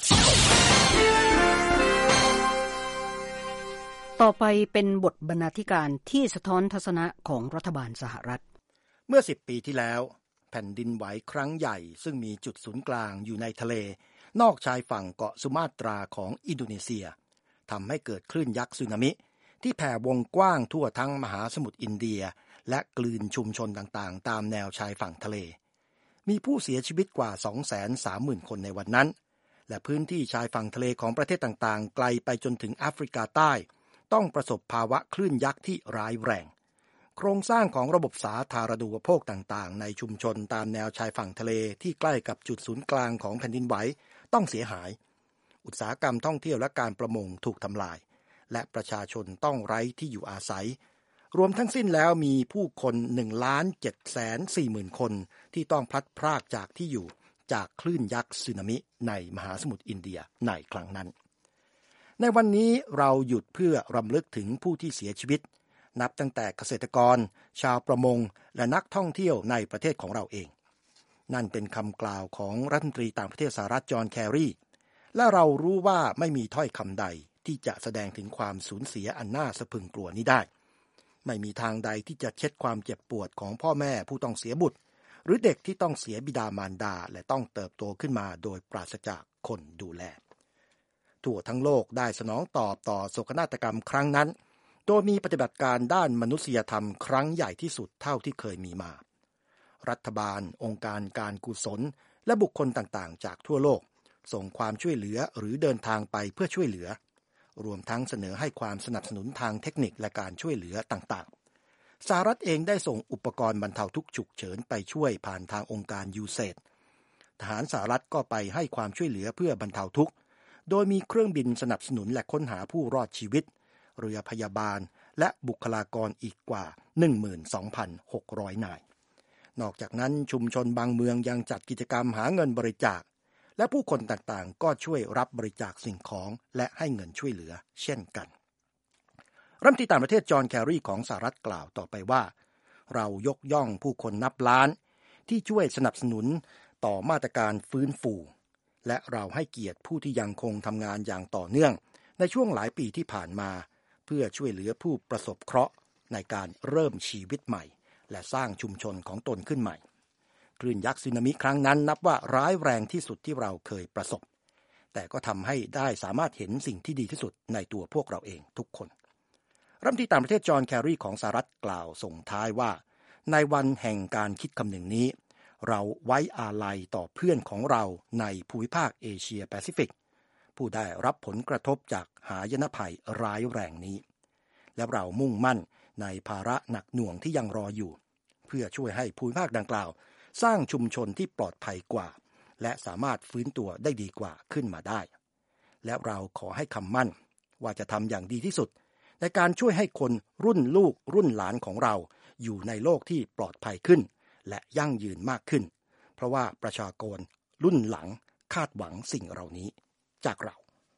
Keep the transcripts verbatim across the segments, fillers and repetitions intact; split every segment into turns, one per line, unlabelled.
ต่อไปเป็นบทบรรณาธิการที่สะท้อนทัศนะของรัฐบาลสหรัฐ
เมื่อสิบปีที่แล้วแผ่นดินไหวครั้งใหญ่ซึ่งมีจุดศูนย์กลางอยู่ในทะเลนอกชายฝั่งเกาะสุมาตราของอินโดนีเซียทำให้เกิดคลื่นยักษ์สึนามิที่แผ่วงกว้างทั่วทั้งมหาสมุทรอินเดียและกลืนชุมชนต่างๆตามแนวชายฝั่งทะเลมีผู้เสียชีวิตกว่า สองแสนสามหมื่น คนในวันนั้นและพื้นที่ชายฝั่งทะเลของประเทศต่างๆไกลไปจนถึงแอฟริกาใต้ต้องประสบภาวะคลื่นยักษ์ที่ร้ายแรงโครงสร้างของระบบสาธารณูปโภคต่างๆในชุมชนตามแนวชายฝั่งทะเลที่ใกล้กับจุดศูนย์กลางของแผ่นดินไหวต้องเสียหายอุตสาหกรรมท่องเที่ยวและการประมงถูกทำลายและประชาชนต้องไร้ที่อยู่อาศัยรวมทั้งสิ้นแล้วมีผู้คน หนึ่งล้านเจ็ดแสนสี่หมื่น คนที่ต้องพลัดพรากจากที่อยู่จากคลื่นยักษ์สึนามิในมหาสมุทรอินเดียในครั้งนั้นในวันนี้เราหยุดเพื่อรำลึกถึงผู้ที่เสียชีวิตนับตั้งแต่เกษตรกรชาวประมงและนักท่องเที่ยวในประเทศของเราเองนั่นเป็นคำกล่าวของรัฐมนตรีต่างประเทศสหรัฐจอห์นแครีและเรารู้ว่าไม่มีถ้อยคำใดที่จะแสดงถึงความสูญเสียอันน่าสะพรึงกลัวนี้ได้ไม่มีทางใดที่จะเช็ดความเจ็บปวดของพ่อแม่ผู้ต้องเสียบุตรหรือเด็กที่ต้องเสียบิดามารดาและต้องเติบโตขึ้นมาโดยปราศจากคนดูแลทั่วทั้งโลกได้สนองตอบต่อโศกนาฏกรรมครั้งนั้นโดยมีปฏิบัติการด้านมนุษยธรรมครั้งใหญ่ที่สุดเท่าที่เคยมีมารัฐบาลองค์การการกุศลและบุคคลต่างๆจากทั่วโลกส่งความช่วยเหลือหรือเดินทางไปเพื่อช่วยเหลือรวมทั้งเสนอให้ความสนับสนุนทางเทคนิคและการช่วยเหลือต่างๆสหรัฐเองได้ส่งอุปกรณ์บรรเทาทุกข์ฉุกเฉินไปช่วยผ่านทางองค์การ ยู เซด ทหารสหรัฐก็ไปให้ความช่วยเหลือเพื่อบรรเทาทุกข์โดยมีเครื่องบินสนับสนุนและค้นหาผู้รอดชีวิตเรือพยาบาลและบุคลากรอีกกว่า หนึ่งหมื่นสองพันหกร้อย นายนอกจากนั้นชุมชนบางเมืองยังจัดกิจกรรมหาเงินบริจาคและผู้คนต่างๆก็ช่วยรับบริจาคสิ่งของและให้เงินช่วยเหลือเช่นกันรัฐมนตรีต่างประเทศจอห์นแครีของสหรัฐกล่าวต่อไปว่าเรายกย่องผู้คนนับล้านที่ช่วยสนับสนุนต่อมาตรการฟื้นฟูและเราให้เกียรติผู้ที่ยังคงทำงานอย่างต่อเนื่องในช่วงหลายปีที่ผ่านมาเพื่อช่วยเหลือผู้ประสบเคราะห์ในการเริ่มชีวิตใหม่และสร้างชุมชนของตนขึ้นใหม่คลื่นยักษ์สึนามิครั้งนั้นนับว่าร้ายแรงที่สุดที่เราเคยประสบแต่ก็ทำให้ได้สามารถเห็นสิ่งที่ดีที่สุดในตัวพวกเราเองทุกคนรัฐมนตรีต่างประเทศจอห์นแครีของสหรัฐกล่าวส่งท้ายว่าในวันแห่งการคิดคำนึงนี้เราไว้อาลัยต่อเพื่อนของเราในภูมิภาคเอเชียแปซิฟิกผู้ได้รับผลกระทบจากหายนะภัยร้ายแรงนี้และเรามุ่งมั่นในภาระหนักหน่วงที่ยังรออยู่เพื่อช่วยให้ภูมิภาคดังกล่าวสร้างชุมชนที่ปลอดภัยกว่าและสามารถฟื้นตัวได้ดีกว่าขึ้นมาได้และเราขอให้คำมั่นว่าจะทำอย่างดีที่สุดในการช่วยให้คนรุ่นลูกรุ่นหลานของเราอยู่ในโลกที่ปลอดภัยขึ้นและยั่งยืนมากขึ้นเพราะว่าประชากรรุ่นหลังคาดหวังสิ่งเหล่านี้จากเรา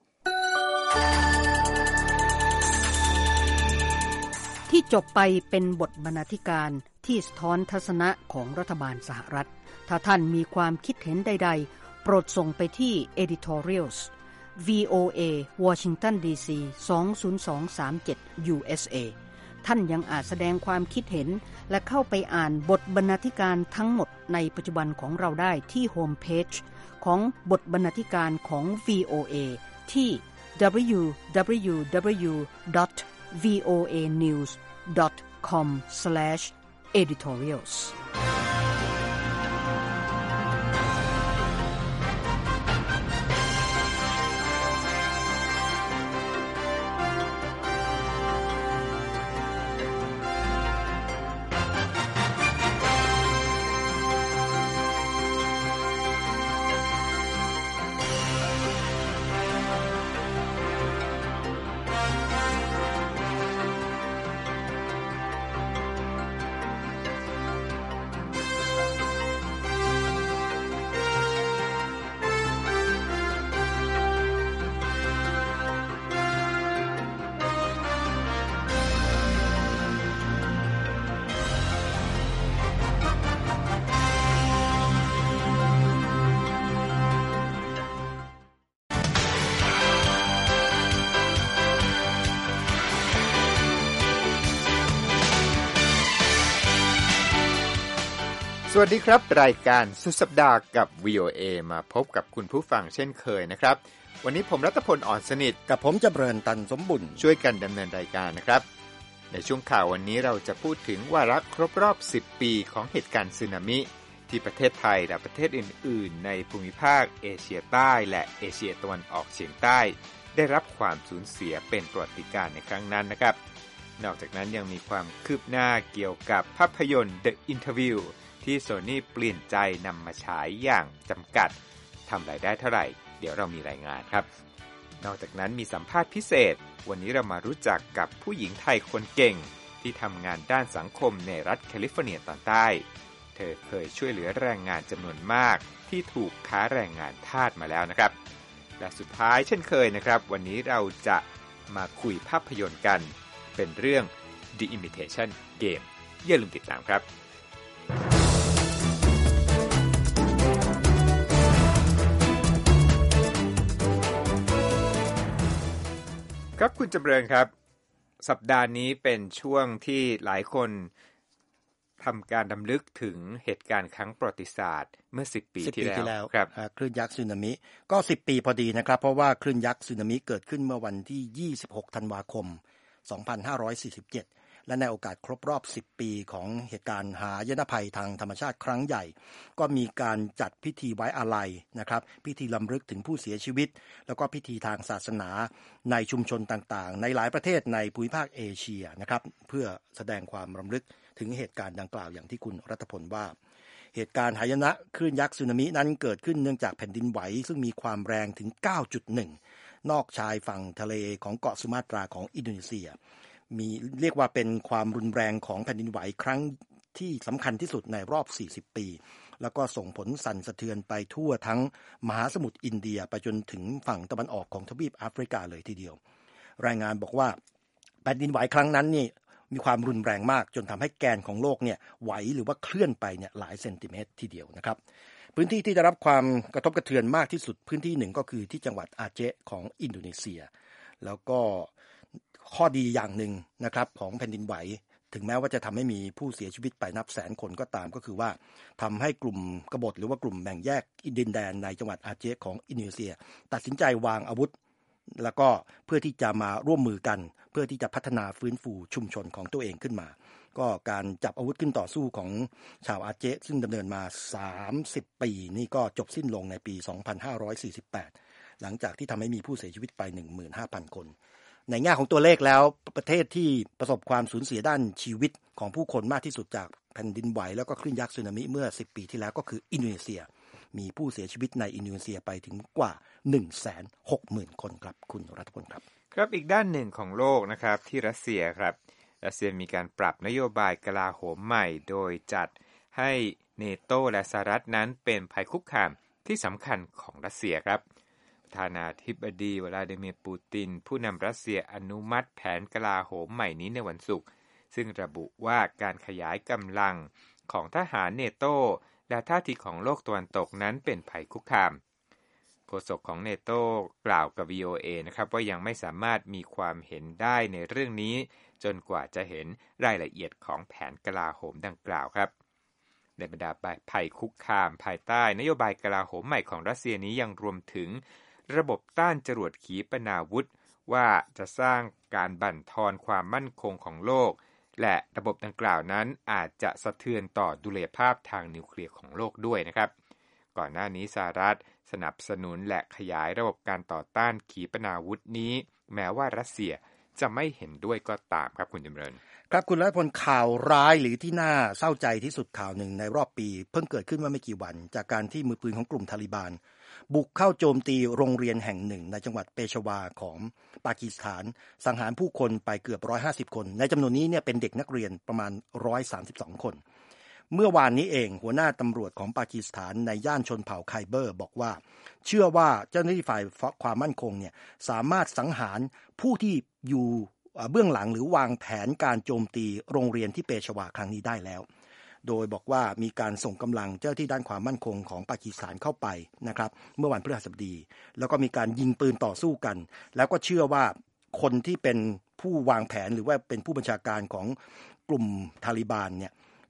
ที่จบไปเป็นบทบรรณาธิการที่สะท้อนทัศนะของรัฐบาลสหรัฐถ้าท่านมีความคิดเห็นใดๆโปรดส่งไปที่ editorials วี โอ เอ Washington ดี ซี สอง ศูนย์ สอง สาม เจ็ด ยู เอส เอ ท่านยังอาจแสดงความคิดเห็นและเข้าไปอ่านบทบรรณาธิการทั้งหมดในปัจจุบันของเราได้ที่โฮมเพจของบทบรรณาธิการของ วี โอ เอ ที่ ดับเบิลยู ดับเบิลยู ดับเบิลยู ดอท วี โอ เอ นิวส์ ดอท คอม สแลช เอดิทอเรียลส์
สวัสดีครับรายการสุดสัปดาห์กับ วี โอ เอ มาพบกับคุณผู้ฟังเช่นเคยนะครับวันนี้ผมรัตพลอ่อนสนิท
กับผมจำเริญตันสมบุญ
ช่วยกันดำเนินรายการนะครับในช่วงข่าววันนี้เราจะพูดถึงวาระครบรอบสิบปีของเหตุการณ์สึนามิที่ประเทศไทยและประเทศอื่นๆในภูมิภาคเอเชียใต้และเอเชียตะวันออกเฉียงใต้ได้รับความสูญเสียเป็นประวัติการณ์ในครั้งนั้นนะครับนอกจากนั้นยังมีความคืบหน้าเกี่ยวกับภาพยนตร์ The Interview ที่ Sony เปลี่ยนใจนำมาฉายอย่างจำกัดทำรายได้เท่าไหร่เดี๋ยวเรามีรายงานครับนอกจากนั้นมีสัมภาษณ์พิเศษวันนี้เรามารู้จักกับผู้หญิงไทยคนเก่งที่ทำงานด้านสังคมในรัฐแคลิฟอร์เนียตอนใต้เธอเคยช่วยเหลือแรงงานจำนวนมากที่ถูกค้าแรงงานทาสมาแล้วนะครับและสุดท้ายเช่นเคยนะครับวันนี้เราจะมาคุยภาพยนตร์กันเป็นเรื่อง The Imitation Game อย่าลืมติดตามครับครับคุณจำเริญครับสัปดาห์นี้เป็นช่วงที่หลายคนทำการรำลึกถึงเหตุการณ์ครั้งประวัติศาสตร์เมื่อสิบปีที่แล้ว
ครับคลื่นยักษ์สึนามิก็สิบปีพอดีนะครับเพราะว่าคลื่นยักษ์สึนามิเกิดขึ้นเมื่อวันที่ยี่สิบหกธันวาคมสองพันห้าร้อยสี่สิบเจ็ดและในโอกาสครบรอบสิบปีของเหตุการณ์หายนะภัยทางธรรมชาติครั้งใหญ่ก็มีการจัดพิธีไว้อาลัยนะครับพิธีรำลึกถึงผู้เสียชีวิตแล้วก็พิธีทางศาสนาในชุมชนต่างๆในหลายประเทศในภูมิภาคเอเชียนะครับเพื่อแสดงความรำลึกถึงเหตุการณ์ดังกล่าวอย่างที่คุณรัตพลว่าเหตุการณ์หายนะคลื่นยักษ์สึนามินั้นเกิดขึ้นเนื่องจากแผ่นดินไหวซึ่งมีความแรงถึง เก้าจุดหนึ่ง นอกชายฝั่งทะเลของเกาะสุมาตราของอินโดนีเซียมีเรียกว่าเป็นความรุนแรงของแผ่นดินไหวครั้งที่สำคัญที่สุดในรอบสี่สิบปีแล้วก็ส่งผลสั่นสะเทือนไปทั่วทั้งมหาสมุทรอินเดียไปจนถึงฝั่งตะวันออกของทวีปแอฟริกาเลยทีเดียวรายงานบอกว่าแผ่นดินไหวครั้งนั้นนี่มีความรุนแรงมากจนทำให้แกนของโลกเนี่ยไหวหรือว่าเคลื่อนไปเนี่ยหลายเซนติเมตรทีเดียวนะครับพื้นที่ที่ได้รับความกระทบกระเทือนมากที่สุดพื้นที่หนึ่งก็คือที่จังหวัดอาเจของอินโดนีเซียแล้วก็ข้อดีอย่างหนึ่งนะครับของแผ่นดินไหวถึงแม้ว่าจะทำให้มีผู้เสียชีวิตไปนับแสนคนก็ตามก็คือว่าทำให้กลุ่มกบฏหรือว่ากลุ่มแบ่งแยกดินแดนในจังหวัดอาเจของอินโดนีเซียตัดสินใจวางอาวุธแล้วก็เพื่อที่จะมาร่วมมือกันเพื่อที่จะพัฒนาฟื้นฟูชุมชนของตัวเองขึ้นมาก็การจับอาวุธขึ้นต่อสู้ของชาวอาเจซึ่งดำเนินมาสามสิบปีนี่ก็จบสิ้นลงในปีสองพันห้าร้อยสี่สิบแปดหลังจากที่ทำให้มีผู้เสียชีวิตไป หนึ่งหมื่นห้าพัน คนในแง่ของตัวเลขแล้วประเทศที่ประสบความสูญเสียด้านชีวิตของผู้คนมากที่สุดจากแผ่นดินไหวแล้วก็คลื่นยักษ์สึนามิเมื่อสิบปีที่แล้วก็คืออินโดนีเซียมีผู้เสียชีวิตในอินโดนีเซียไปถึงกว่า หนึ่งแสนหกหมื่น คนครับคุณรัฐพลครับ
ครับอีกด้านหนึ่งของโลกนะครับที่รัสเซียครับรัสเซียมีการปรับนโยบายกลาโหมใหม่โดยจัดให้เนโตและสหรัฐนั้นเป็นภัยคุกคามที่สำคัญของรัสเซียครับประธานาธิบดีวลาดิเมียร์ปูตินผู้นำรัสเซียอนุมัติแผนกลาโหมใหม่นี้ในวันศุกร์ซึ่งระบุว่าการขยายกำลังของทหารเนโตและท่าทีของโลกตะวันตกนั้นเป็นภัยคุกคามโฆษกของเนโตกล่าวกับ วี โอ เอ นะครับว่ายังไม่สามารถมีความเห็นได้ในเรื่องนี้จนกว่าจะเห็นรายละเอียดของแผนกลาโหมดังกล่าวครับในบรรดาภัยคุกคามภายใต้นโยบายกลาโหมใหม่ของรัสเซียนี้ยังรวมถึงระบบต้านจรวดขีปนาวุธว่าจะสร้างการบั่นทอนความมั่นคงของโลกและระบบดังกล่าวนั้นอาจจะสะเทือนต่อดุลยภาพทางนิวเคลียร์ของโลกด้วยนะครับก่อนหน้านี้สหรัฐสนับสนุนและขยายระบบการต่อต้านขีปนาวุธนี้แม้ว่ารัสเซียจะไม่เห็นด้วยก็ตามครับคุณจำเริญ
ครับคุณรัฐพลข่าวร้ายหรือที่น่าเศร้าใจที่สุดข่าวหนึ่งในรอบปีเพิ่งเกิดขึ้นเมื่อไม่กี่วันจากการที่มือปืนของกลุ่มทาลิบานบุกเข้าโจมตีโรงเรียนแห่งหนึ่งในจังหวัดเปชวาของปากีสถานสังหารผู้คนไปเกือบหนึ่งร้อยห้าสิบคนในจำนวนนี้เนี่ยเป็นเด็กนักเรียนประมาณหนึ่งร้อยสามสิบสองคนเมื่อวานนี้เองหัวหน้าตำรวจของปากีสถานในย่านชนเผ่าไคเบอร์บอกว่าเชื่อว่าเจ้าหน้าที่ฝ่ายความมั่นคงเนี่ยสามารถสังหารผู้ที่อยู่เบื้องหลังหรือวางแผนการโจมตีโรงเรียนที่เปชวาครั้งนี้ได้แล้วโดยบอกว่ามีการส่งกำลังเจ้าที่ด้านความมั่นคงของปากีสถานเข้าไปนะครับเมื่อวันพฤหัสบดีแล้วก็มีการยิงปืนต่อสู้กันแล้วก็เชื่อว่าคนที่เป็นผู้วางแผนหรือว่าเป็นผู้บัญชาการของกลุ่มทาลิบานเนี่ย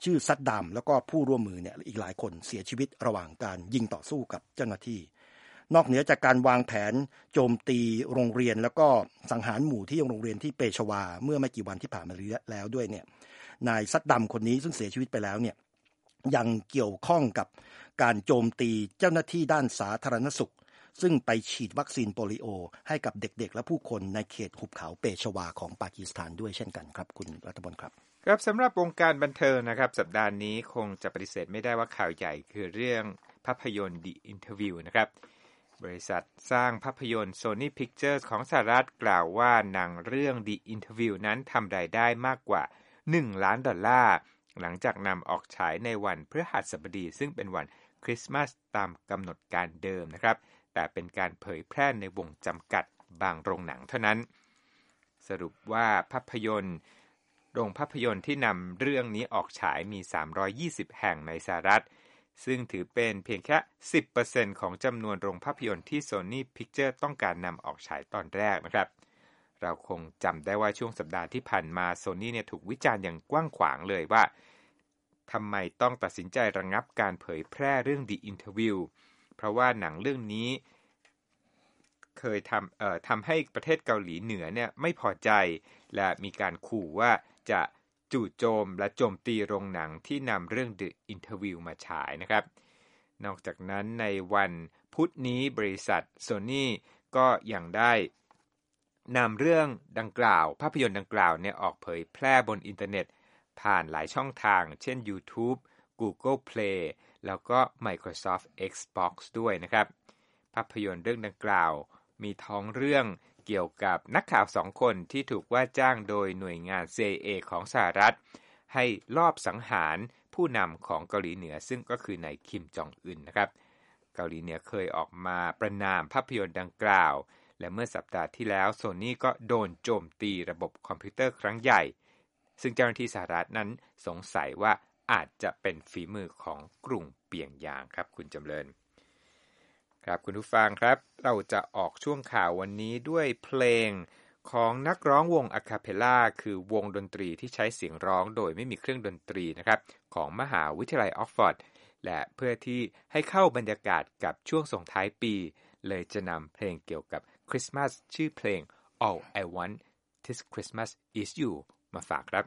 ชื่อซัดดัมแล้วก็ผู้ร่วมมือเนี่ยอีกหลายคนเสียชีวิตระหว่างการยิงต่อสู้กับเจ้าหน้าที่นอกเหนือจากการวางแผนโจมตีโรงเรียนแล้วก็สังหารหมู่ที่โรงเรียนที่เปชวาเมื่อไม่กี่วันที่ผ่านมาแล้วด้วยเนี่ยนายซัดดัมคนนี้ซึ่งเสียชีวิตไปแล้วเนี่ยยังเกี่ยวข้องกับการโจมตีเจ้าหน้าที่ด้านสาธารณสุขซึ่งไปฉีดวัคซีนโปลิโอให้กับเด็กๆและผู้คนในเขตหุบเขาเปชวาของปากีสถานด้วยเช่นกันครับคุณรัฐบลครับ
ครับสำหรับวงการบันเทิงนะครับสัปดาห์นี้คงจะปฏิเสธไม่ได้ว่าข่าวใหญ่คือเรื่องภาพยนตร์ The Interview นะครับบริษัทสร้างภาพยนตร์ Sony Pictures ของสหรัฐกล่าวว่าหนังเรื่อง The Interview นั้นทำรายได้มากกว่าหนึ่งล้านดอลลาร์หลังจากนำออกฉายในวันพฤหัสบดีซึ่งเป็นวันคริสต์มาสตามกำหนดการเดิมนะครับแต่เป็นการเผยแพร่ในวงจำกัดบางโรงหนังเท่านั้นสรุปว่าภาพยนตร์โรงภาพยนตร์ที่นำเรื่องนี้ออกฉายมีสามร้อยยี่สิบแห่งในสหรัฐซึ่งถือเป็นเพียงแค่ สิบเปอร์เซ็นต์ ของจำนวนโรงภาพยนตร์ที่ Sony Pictures ต้องการนำออกฉายตอนแรกนะครับเราคงจำได้ว่าช่วงสัปดาห์ที่ผ่านมา Sony เนี่ยถูกวิจารณ์อย่างกว้างขวางเลยว่าทำไมต้องตัดสินใจระงับการเผยแพร่เรื่อง The Interview เพราะว่าหนังเรื่องนี้เคยทำเอ่อทำให้ประเทศเกาหลีเหนือเนี่ยไม่พอใจและมีการขู่ว่าจะจู่โจมและโจมตีโรงหนังที่นำเรื่อง The Interview มาฉายนะครับนอกจากนั้นในวันพุธนี้บริษัท Sony ก็ยังได้นำเรื่องดังกล่าวภาพยนตร์ดังกล่าวเนี่ยออกเผยแพร่บนอินเทอร์เน็ตผ่านหลายช่องทางเช่น YouTube Google Play แล้วก็ Microsoft Xbox ด้วยนะครับภาพยนตร์เรื่องดังกล่าวมีท้องเรื่องเกี่ยวกับนักข่าวสองคนที่ถูกว่าจ้างโดยหน่วยงาน ซี ไอ เอ ของสหรัฐให้ลอบสังหารผู้นำของเกาหลีเหนือซึ่งก็คือนายคิมจองอึนนะครับเกาหลีเหนือเคยออกมาประณามภาพยนตร์ดังกล่าวและเมื่อสัปดาห์ที่แล้ว Sony ก็โดนโจมตีระบบคอมพิวเตอร์ครั้งใหญ่ซึ่งเจ้าหน้าที่สหรัฐนั้นสงสัยว่าอาจจะเป็นฝีมือของกลุ่มเปียงยางครับคุณจำเริญครับคุณผู้ฟังครับเราจะออกช่วงข่าววันนี้ด้วยเพลงของนักร้องวงอะคาเพลล่าคือวงดนตรีที่ใช้เสียงร้องโดยไม่มีเครื่องดนตรีนะครับของมหาวิทยาลัยออกฟอร์ดและเพื่อที่ให้เข้าบรรยากาศกับช่วงส่งท้ายปีเลยจะนำเพลงเกี่ยวกับคริสต์มาสชื่อเพลง All I Want This Christmas Is You มาฝากครับ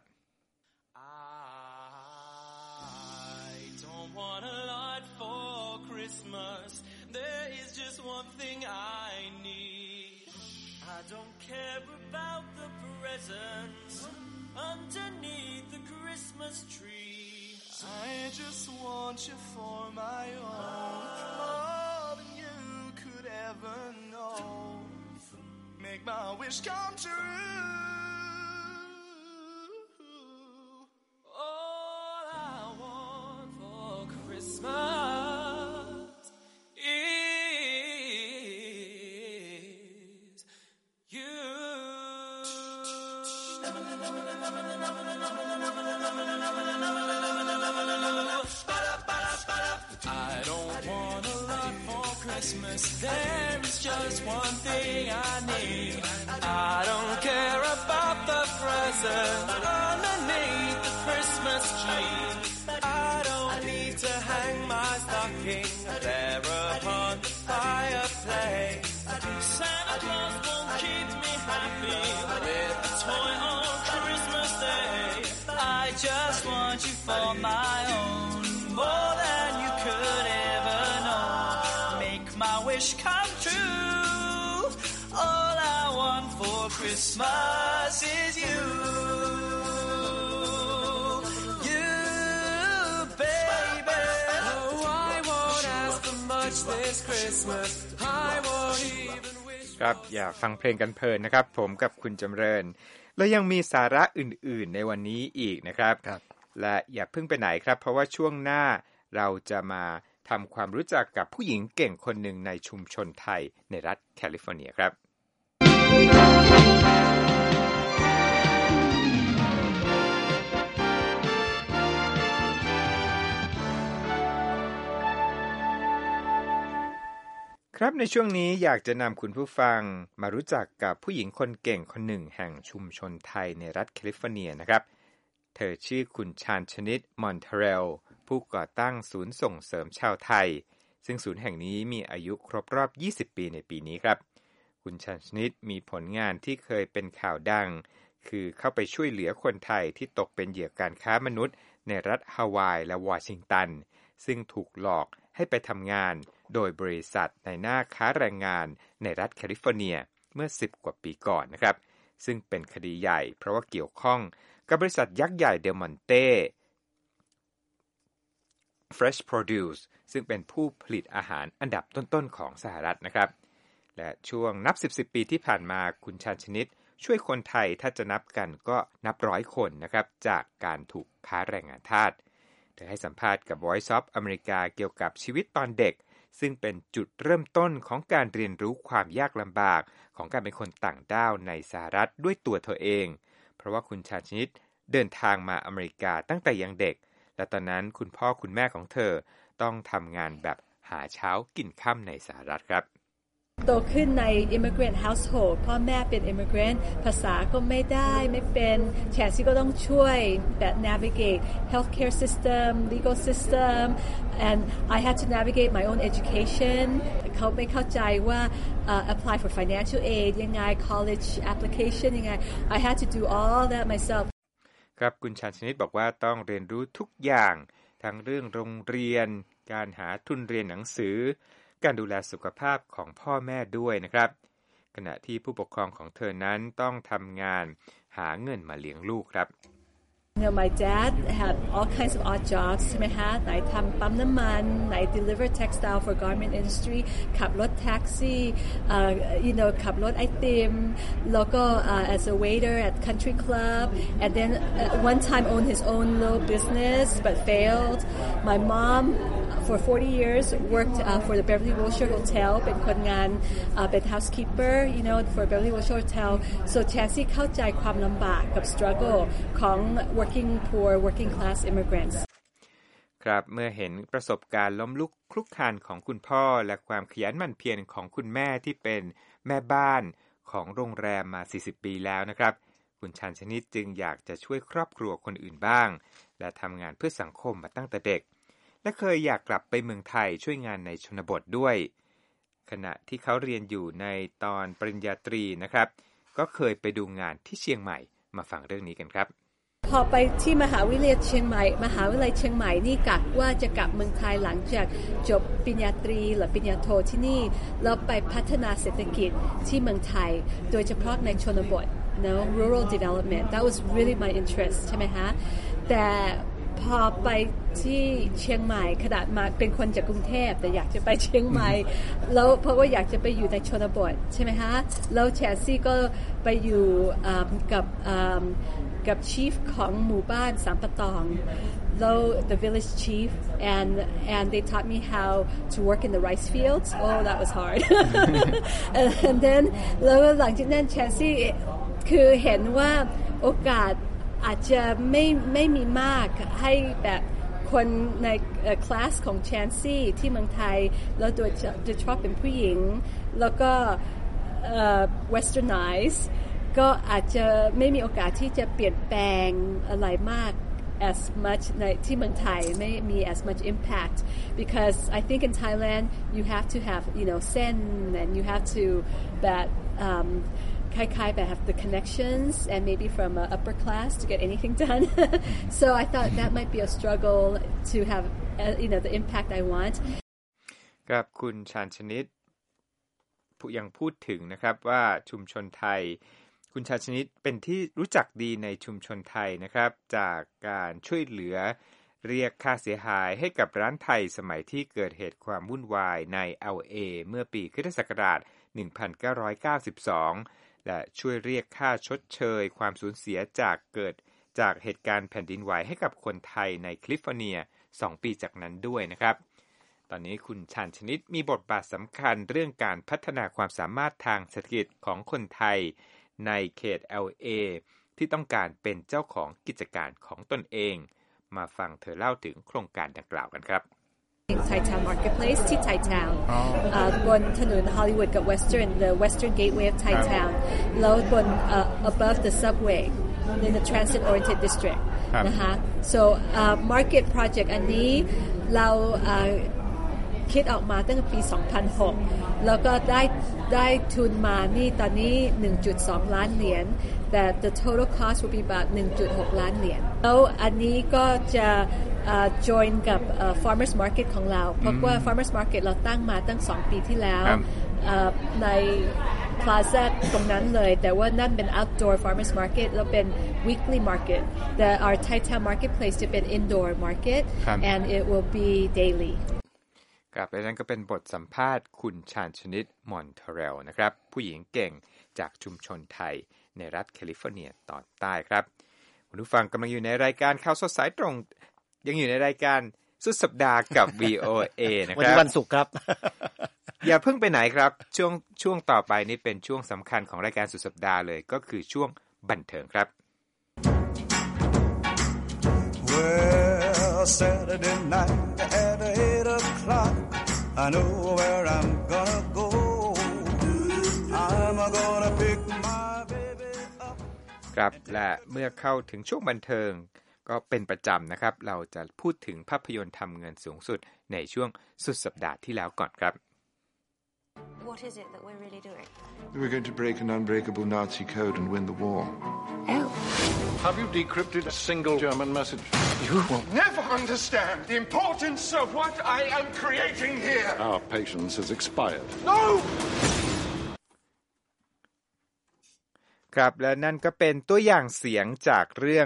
I don't want a lot for Christmas There is just one thing I need I don't care about the presents underneath the Christmas tree I just want you for my own More than you could ever know Make my wish come true All I want for Christmas is you I don't want a lot for Christmas There is just one thing I need I don't care about the present underneath the Christmas tree I don't need to hang my stocking there upon the fireplace Santa Claus won't keep me happy with a toy on Christmas Day I just want you for my own more than you could ever know Make my wish come true All I want for Christmas is you You, baby Oh, I won't ask for much this Christmas I won't even wish
ครับอย่าฟังเพลงกันเพลินนะครับผมกับคุณจำเริญและยังมีสาระอื่นๆในวันนี้อีกนะครับและอย่าเพิ่งไปไหนครับเพราะว่าช่วงหน้าเราจะมาทำความรู้จักกับผู้หญิงเก่งคนหนึ่งในชุมชนไทยในรัฐแคลิฟอร์เนียครับครับในช่วงนี้อยากจะนำคุณผู้ฟังมารู้จักกับผู้หญิงคนเก่งคนหนึ่งแห่งชุมชนไทยในรัฐแคลิฟอร์เนียนะครับเธอชื่อคุณชาญชนิดมอนเทเรลผู้ก่อตั้งศูนย์ส่งเสริมชาวไทยซึ่งศูนย์แห่งนี้มีอายุครบรอบยี่สิบปีในปีนี้ครับคุณชาญชนิดมีผลงานที่เคยเป็นข่าวดังคือเข้าไปช่วยเหลือคนไทยที่ตกเป็นเหยื่อการค้ามนุษย์ในรัฐฮาวายและวอชิงตันซึ่งถูกหลอกให้ไปทำงานโดยบริษัทในหน้าค้าแรงงานในรัฐแคลิฟอร์เนียเมื่อสิบกว่าปีก่อนนะครับซึ่งเป็นคดีใหญ่เพราะว่าเกี่ยวข้องกับบริษัทยักษ์ใหญ่เดลมอนเต้ Fresh Produce ซึ่งเป็นผู้ผลิตอาหารอันดับต้นๆของสหรัฐนะครับและช่วงนับสิบสิบปีที่ผ่านมาคุณชาญชนิดช่วยคนไทยถ้าจะนับกันก็นับร้อยคนนะครับจากการถูกค้าแรงงานทาสเธอให้สัมภาษณ์กับ Voice of America เกี่ยวกับชีวิตตอนเด็กซึ่งเป็นจุดเริ่มต้นของการเรียนรู้ความยากลำบากของการเป็นคนต่างด้าวในสหรัฐด้วยตัวเธอเองเพราะว่าคุณชาญชนิดเดินทางมาอเมริกาตั้งแต่ยังเด็กและตอนนั้นคุณพ่อคุณแม่ของเธอต้องทำงานแบบหาเช้ากินค่ำในสหรัฐครับ
โตขึ้นใน immigrant household พ่อแม่เป็น immigrant ภาษาก็ไม่ได้ไม่เป็นแชนซี่ก็ต้องช่วยแบบ navigate healthcare system legal system and I had to navigate my own education เขาไม่เข้าใจว่า uh, apply for financial aid ยังไง college application ยังไง I had to do all that myself
ครับคุณชาญชนิดบอกว่าต้องเรียนรู้ทุกอย่างทั้งเรื่องโรงเรียนการหาทุนเรียนหนังสือการดูแลสุขภาพของพ่อแม่ด้วยนะครับขณะที่ผู้ปกครองของเธอนั้นต้องทำงานหาเงินมาเลี้ยงลูกครับ
You know, my dad had all kinds of odd jobs ใช่ไหมฮะไหนทำปั๊มน้ำมันไหน deliver textile for garment industry ขับรถแท็กซี่ uh, you know ขับรถไอติมแล้วก็ uh, as a waiter at country club and then uh, one time owned his own little business but failed my mom for forty years worked uh, for the Beverly Wilshire Hotel เป็นคนงาน uh, เป็น housekeeper you know for Beverly Wilshire Hotel so Chansey เข้าใจความลำบากกับ struggle ของ working poor working class immigrants
ครับเมื่อเห็นประสบการณ์ล้มลุกคลุกคลานของคุณพ่อและความขยันหมั่นเพียรของคุณแม่ที่เป็นแม่บ้านของโรงแรมมาสี่สิบปีแล้วนะครับคุณชาญชนิดจึงอยากจะช่วยครอบครัวคนอื่นบ้างและทำงานเพื่อสังคมมาตั้งแต่เด็กและเคยอยากกลับไปเมืองไทยช่วยงานในชนบทด้วยขณะที่เขาเรียนอยู่ในตอนปริญญาตรีนะครับก็เคยไปดูงานที่เชียงใหม่มาฟังเรื่องนี้กันครับ
พอไปที่มหาวิทยาลัยเชียงใหม่มหาวิทยาลัยเชียงใหม่นี่กะว่าจะกลับเมืองไทยหลังจากจบปริญญาตรีหรือปริญญาโทที่นี่แล้วไปพัฒนาเศรษฐกิจที่เมืองไทยโดยเฉพาะในชนบท no rural development that was really my interest ใช่ไหมฮะแต่พอไปที่เชียงใหม่ขนาดมาเป็นคนจากกรุงเทพแต่อยากจะไปเชียงใหม่แล้วเพราะว่าอยากจะไปอยู่ในชนบทใช่ไหมฮะแล้วแชนซี่ก็ไปอยู่กับกับ chief ของหมู่บ้านสามปะตองแล้ว the village chief and and they taught me how to work in the rice fields oh that was hard and then แล้วหลังจากนั้นแชนซี่คือเห็นว่าโอกาสอาจจะไม่ไม่มีมากให้แบบคนในคลาสของแชนซี่ที่เมืองไทยแล้วโดยโดยเฉพาะเป็นผู้หญิงแล้วก็ westernized ก็อาจจะไม่มีโอกาสที่จะเปลี่ยนแปลงอะไรมาก as much ในที่เมืองไทยไม่มี as much impact because I think in Thailand you have to have you know sen and you have to that umคล้ายๆแบบ have the connections and maybe from a upper class to get anything done so I thought that might be a struggle to have uh, you know the impact I want
ครับคุณชาญชนิดยังพูดถึงนะครับว่าชุมชนไทยคุณชาญชนิดเป็นที่รู้จักดีในชุมชนไทยนะครับจากการช่วยเหลือเรียกค่าเสียหายให้กับร้านไทยสมัยที่เกิดเหตุความวุ่นวายใน แอล เอ เมื่อปีคริสตศักราชหนึ่งพันเก้าร้อยเก้าสิบสองและช่วยเรียกค่าชดเชยความสูญเสียจากเกิดจากเหตุการณ์แผ่นดินไหวให้กับคนไทยในแคลิฟอร์เนียสองปีจากนั้นด้วยนะครับตอนนี้คุณชาญชนิดมีบทบาทสำคัญเรื่องการพัฒนาความสามารถทางเศรษฐกิจของคนไทยในเขต แอล เอ ที่ต้องการเป็นเจ้าของกิจการของตนเองมาฟังเธอเล่าถึงโครงการดังกล่าวกันครับ
Thai-Town Marketplace ที่ Thai-Town บนถนน Hollywood กับ Western the Western Gateway of Thai-Town แล้วบน above the subway in the transit oriented district นะคะ so uh, market project อันนี้เรา uh, คิดออกมาตั้งแต่ปีสองพันหกแล้วก็ได้ได้ทุนมานี่ตอนนี้ หนึ่งจุดสอง ล้านเหรียญแต่ the total cost will be about หนึ่งจุดหก ล้านเหรียญแล้วอันนี้ก็จะ uh, join กับ uh, farmers market ของเราเพราะว่า farmers market เราตั้งมาตั้งสองปีที่แล้ว uh, ใน plaza ตรงนั้นเลยแต่ว่านั่นเป็น outdoor farmers market แล้วเป็น weekly market the our Thai Town marketplace จะเป็น indoor market and it will be daily
ครับและนั่นก็เป็นบทสัมภาษณ์คุณชาญชนิดมอนเทเรลนะครับผู้หญิงเก่งจากชุมชนไทยในรัฐแคลิฟอร์เนียตอนใต้ครับคุณผู้ฟังกำลังอยู่ในรายการข่าวสดสายตรงยังอยู่ในรายการสุดสัปดาห์กับ วี โอ เอ นะครับวันนี้
วันศุกร์ครับ
อย่าเพิ่งไปไหนครับช่วงช่วงต่อไปนี้เป็นช่วงสำคัญของรายการสุดสัปดาห์เลยก็คือช่วงบันเทิงครับ
Well, Saturday night at eight o'clock I know where I'm gonna go I'm gonna pick my baby up
ครับและเมื่อเข้าถึงช่วงบันเทิงก็เป็นประจำนะครับเราจะพูดถึงภาพยนตร์ทำเงินสูงสุดในช่วงสุดสัปดาห์ที่แล้วก่อนครับ
What is it that we're really doing?
We're going to break an unbreakable Nazi code and win the war.
Oh.
Have you decrypted a single German message?
You will
never understand the importance of what I am creating here. Our patience has expired. No!
ครับและนั่นก็เป็นตัวอย่างเสียงจากเรื่อง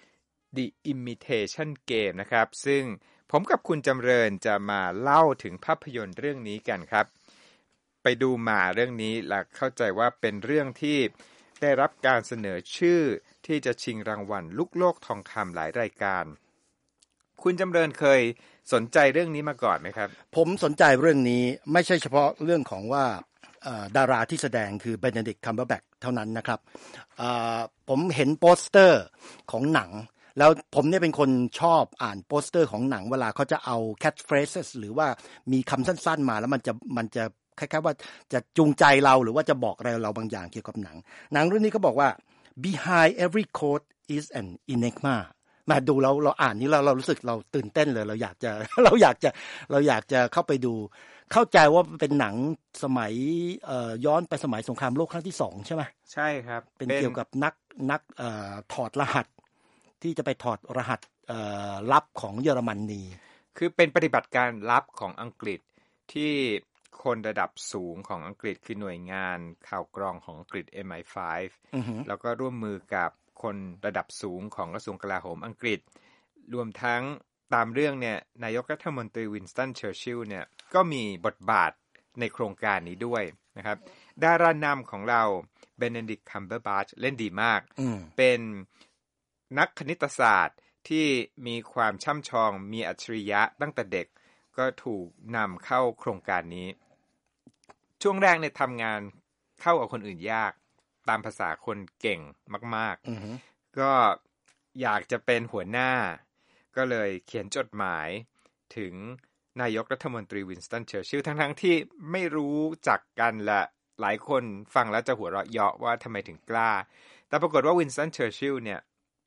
The Imitation Game นะครับซึ่งผมกับคุณจำเริญจะมาเล่าถึงภาพยนตร์เรื่องนี้กันครับไปดูมาเรื่องนี้และเข้าใจว่าเป็นเรื่องที่ได้รับการเสนอชื่อที่จะชิงรางวัลลูกโลกทองคำหลายรายการคุณจำเริญเคยสนใจเรื่องนี้มาก่อนไหมครับ
ผมสนใจเรื่องนี้ไม่ใช่เฉพาะเรื่องของว่าดาราที่แสดงคือเบเนดิกต์คัมเบอร์แบ็กเท่านั้นนะครับผมเห็นโปสเตอร์ของหนังแล้วผมเนี่ยเป็นคนชอบอ่านโปสเตอร์ของหนังเวลาเขาจะเอา catchphrases หรือว่ามีคำสั้นๆมาแล้วมันจะมันจะคล้ายๆว่าจะจูงใจเราหรือว่าจะบอกอะไรเราบางอย่างเกี่ยวกับหนังหนังเรื่องนี้ก็บอกว่า behind every code is an enigma มาดูเราเราอ่านนี้เราเรารู้สึกเราตื่นเต้นเลยเราอยากจะเราอยากจะเราอยากจะเข้าไปดูเข้าใจว่าเป็นหนังสมัยเอ่อย้อนไปสมัยสงครามโลกครั้งที่สองใช่ไหม
ใช่ครับ
เป็นเกี่ยวกับนักนักเอ่อถอดรหัสที่จะไปถอดรหัสเอ่อลับของเยอรมนี
คือเป็นปฏิบัติการลับของอังกฤษที่คนระดับสูงของอังกฤษคือหน่วยงานข่าวกรองของอังกฤษ เอ็ม ไอ ไฟว์ แล้วก็ร่วมมือกับคนระดับสูงของกระทรวงกลาโหมอังกฤษรวมทั้งตามเรื่องเนี่ยนายกรัฐมนตรีวินสตันเชอร์ชิลล์เนี่ยก็มีบทบาทในโครงการนี้ด้วยนะครับดารานำของเราเบเนดิกต์คัมเบอร์บัชเล่นดีมากเป็นนักคณิตศาสตร์ที่มีความช่ำชองมีอัจฉริยะตั้งแต่เด็กก็ถูกนำเข้าโครงการนี้ช่วงแรกเนี่ยทำงานเข้ากับคนอื่นยากตามภาษาคนเก่งมากๆก็อยากจะเป็นหัวหน้าก็เลยเขียนจดหมายถึงนายกรัฐมนตรีวินสตันเชอร์ชิลล์ทั้งๆที่ไม่รู้จักกันและหลายคนฟังแล้วจะหัวเราะเยาะว่าทำไมถึงกล้าแต่ปรากฏว่าวินสตันเชอร์ชิลล์เนี่ย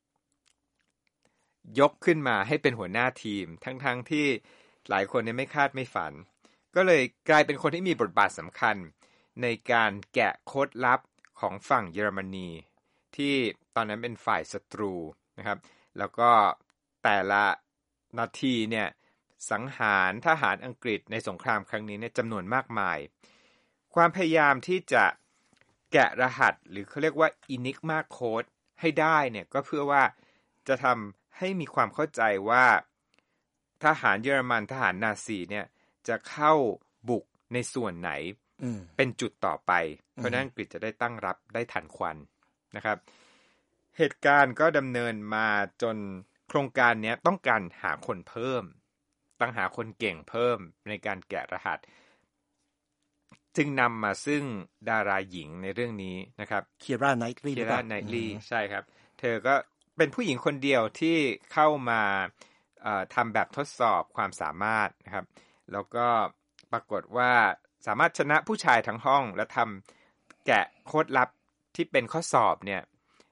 ยกขึ้นมาให้เป็นหัวหน้าทีมทั้งๆที่หลายคนเนี่ยไม่คาดไม่ฝันก็เลยกลายเป็นคนที่มีบทบาทสำคัญในการแกะโค้ดลับของฝั่งเยอรมนีที่ตอนนั้นเป็นฝ่ายศัตรูนะครับแล้วก็แต่ละนาทีเนี่ยสังหารทหารอังกฤษในสงครามครั้งนี้เนี่ยจำนวนมากมายความพยายามที่จะแกะรหัสหรือเขาเรียกว่า Enigma Code ให้ได้เนี่ยก็เพื่อว่าจะทำให้มีความเข้าใจว่าทหารเยอรมันทหารนาซีเนี่ยจะเข้าบุกในส่วนไหนเป็นจุดต่อไปเพราะนั้นอังกฤษจะได้ตั้งรับได้ทันควันนะครับเหตุการณ์ก็ดำเนินมาจนโครงการนี้ต้องการหาคนเพิ่มต้องหาคนเก่งเพิ่มในการแกะรหัสจึงนำมาซึ่งดาราหญิงในเรื่องนี้นะครับ
เคียร่าไนท์ลีย์
เคียร่าไนท์ลีย์ใช่ครับเธอก็เป็นผู้หญิงคนเดียวที่เข้ามาทำแบบทดสอบความสามารถนะครับแล้วก็ปรากฏว่าสามารถชนะผู้ชายทั้งห้องและทำแกะโค้ดลับที่เป็นข้อสอบเนี่ย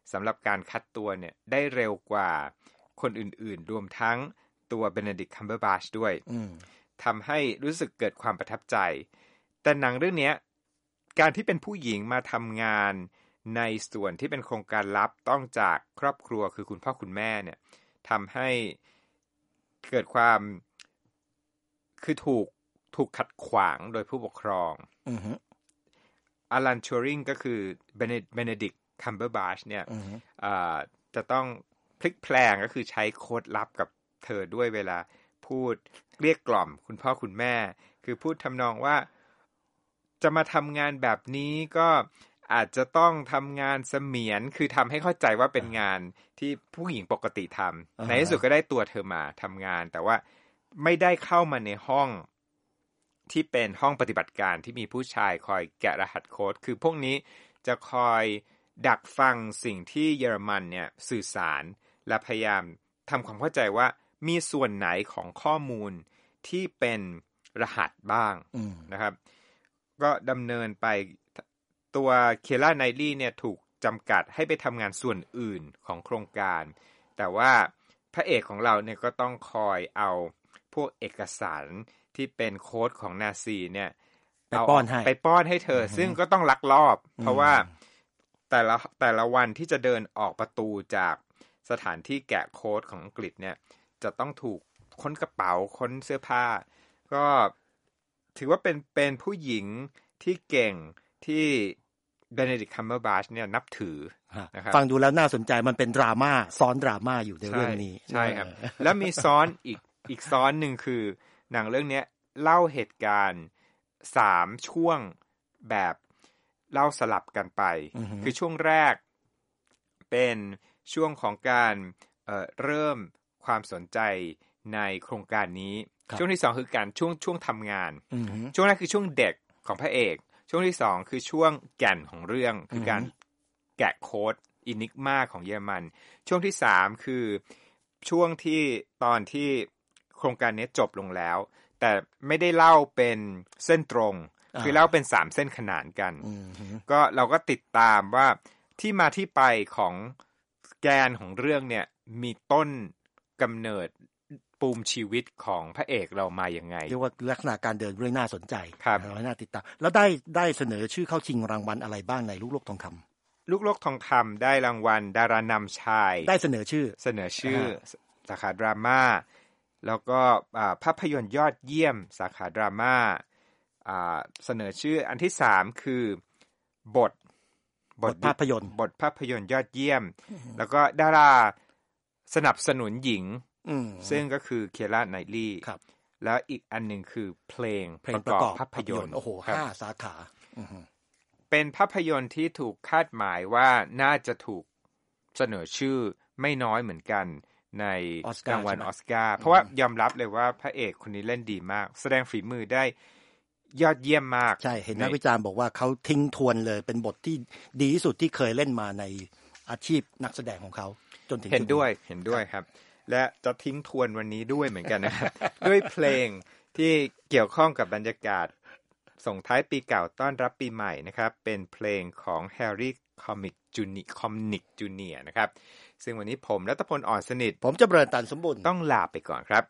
สำหรับการคัดตัวเนี่ยได้เร็วกว่าคนอื่นๆรวมทั้งตัวเบเนดิกต์คัมเบอร์บัชด้วยทำให้รู้สึกเกิดความประทับใจแต่หนังเรื่องนี้การที่เป็นผู้หญิงมาทำงานในส่วนที่เป็นโครงการลับต้องจากครอบครัวคือคุณพ่อคุณแม่เนี่ยทำให้เกิดความคือถูกถูกขัดขวางโดยผู้ปกครองอลัน ทูริงก็คือเบเนดิกต์คัมเบอร์บัชเนี่ยจะต้องพลิกแพลงก็คือใช้โค้ดลับกับเธอด้วยเวลาพูดเรียกกล่อมคุณพ่อคุณแม่คือพูดทำนองว่าจะมาทำงานแบบนี้ก็อาจจะต้องทำงานเสมียนคือทำให้เข้าใจว่าเป็นงานที่ผู้หญิงปกติทำในที่สุดก็ได้ตัวเธอมาทำงานแต่ว่าไม่ได้เข้ามาในห้องที่เป็นห้องปฏิบัติการที่มีผู้ชายคอยแกะรหัสโค้ดคือพวกนี้จะคอยดักฟังสิ่งที่เยอรมันเนี่ยสื่อสารและพยายามทำความเข้าใจว่ามีส่วนไหนของข้อมูลที่เป็นรหัสบ้างนะครับก็ดำเนินไปตัวเคล่าไนลี่เนี่ยถูกจำกัดให้ไปทำงานส่วนอื่นของโครงการแต่ว่าพระเอกของเราเนี่ยก็ต้องคอยเอาพวกเอกสารที่เป็นโค้ดของนาซีเนี่ยไปป้อนให้ไปป้อนให้เธอซึ่งก็ต้องลักลอบเพราะว่าแต่ละแต่ละวันที่จะเดินออกประตูจากสถานที่แกะโค้ดของอังกฤษเนี่ยจะต้องถูกค้นกระเป๋าค้นเสื้อผ้าก็ถือว่าเป็นเป็นผู้หญิงที่เก่งที่เบเนดิกต์คัมเบอร์บัชเนี่ยนับถือนะครับ
ฟังดูแล้วน่าสนใจมันเป็นดราม่าซ้อนดราม่าอยู่ในเรื่องนี้
ใช่ครับแล้วมีซ้อนอีกอีกซ้อนหนึ่งคือหนังเรื่องนี้เล่าเหตุการณ์สามช่วงแบบเล่าสลับกันไป uh-huh. คือช่วงแรกเป็นช่วงของการ เอ่อ เริ่มความสนใจในโครงการนี้ช่วงที่สองคือการช่วงช่วงทำงาน uh-huh. ช่วงแรกคือช่วงเด็กของพระเอกช่วงที่สองคือช่วงแก่นของเรื่อง uh-huh. คือการแกะโค้ดอินิกมาของเยอรมันช่วงที่สามคือช่วงที่ตอนที่โครงการนี้จบลงแล้วแต่ไม่ได้เล่าเป็นเส้นตรงคือเล่าเป็นสามเส้นขนานกันก็เราก็ติดตามว่าที่มาที่ไปของแกนของเรื่องเนี่ยมีต้นกำเนิดปูมชีวิตของพระเอกเรามาอย่างไง
เรียกว่าลักษณะการเดินเรื่องน่าสนใจเราน่าติดตามแล้วได้ได้เสนอชื่อเข้าชิงรางวัลอะไรบ้างในลูกโลกทองคำ
ลูกโลกทองคำได้รางวัลดารานำชาย
ได้เสนอชื่อ
เสนอชื่อสาขาดราม่าแล้วก็ภาพยนตร์ยอดเยี่ยมสาขาดราม่าเสนอชื่ออันที่สามคือบท
บทภาพยนตร์
บทภาพยนตร์ยอดเยี่ยมแล้วก็ดาราสนับสนุนหญิงซึ่งก็คือเคล่าไนลี่แล้วอีกอันหนึ่งคือเพลงประกอบภาพยนตร์
โอ้โหห้าสาขา
เป็นภาพยนตร์ที่ถูกคาดหมายว่าน่าจะถูกเสนอชื่อไม่น้อยเหมือนกันในรางวัลออสการ์เพราะว่ายอมรับเลยว่าพระเอกคนนี้เล่นดีมากแสดงฝีมือได้ยอดเยี่ยมมาก
ใช่เห็นนักวิจารณ์บอกว่าเขาทิ้งทวนเลยเป็นบทที่ดีที่สุดที่เคยเล่นมาในอาชีพนักแสดงของเขาจนถึง
เห็นด้วยเห็นด้วยครับและจะทิ้งทวนวันนี้ด้วยเหมือนกันนะครับ ด้วยเพลงที่เกี่ยวข้องกับบรรยากาศส่งท้ายปีเก่าต้อนรับปีใหม่นะครับเป็นเพลงของแฮร์รี่คอมิกจูนิคอมนิกจูเนียร์นะครับซึ่งวันนี้ผมรัตพลอ่อนสนิท
ผมจะเบิร์นตันสมบูรณ์
ต้องลาไปก่อนครับ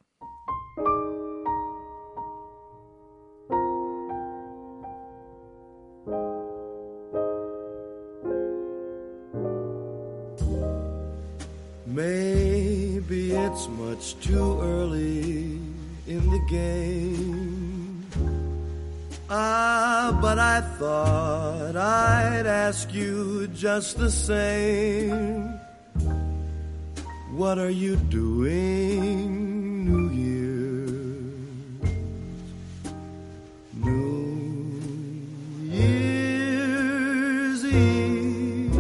Maybe it's much too early in the game. Ah, but I thought I'd ask you just the same. What are you doing, New Year's? New Year's Eve.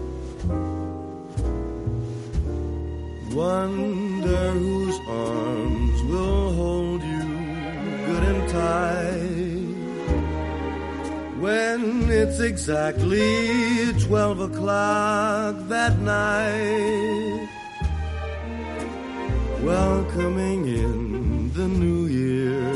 Wonder whose arms will hold you good and tight when it's exactly twelve o'clock that night. Welcoming in the new year,